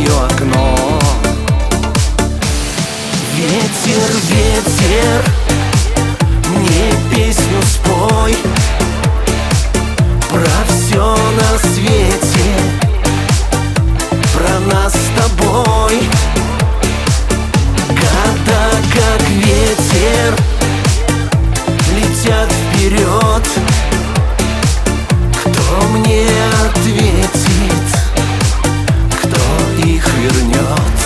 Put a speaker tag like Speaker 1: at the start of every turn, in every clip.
Speaker 1: мое окно. Ветер, ветер, мне песню спой про все на свете, про нас с тобой. Года, как ветер, летят вперед. Кто мне ответит, кто их вернет?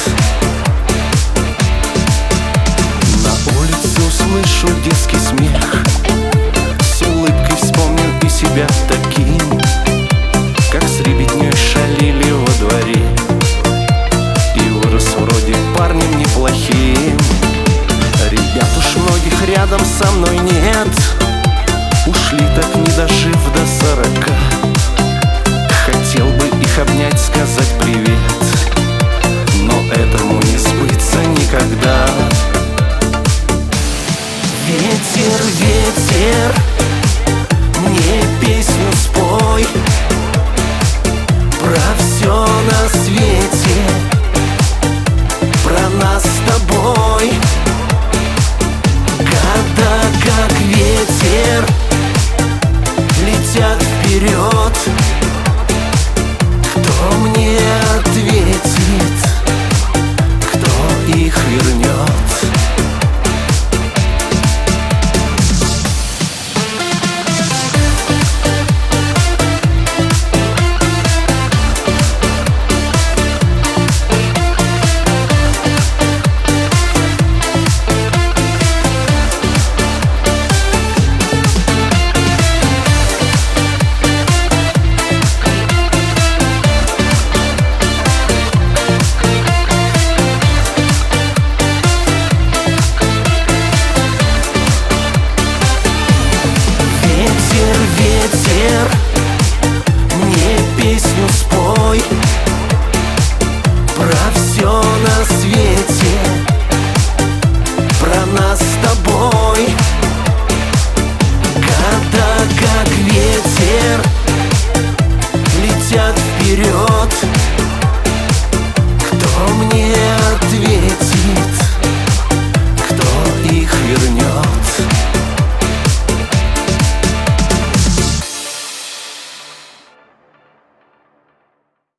Speaker 1: На улице услышу детский смех, с улыбкой вспомню и себя таким, как с ребятней шалили во дворе, и вырос вроде парнем неплохим. Ребят уж многих рядом со мной нет,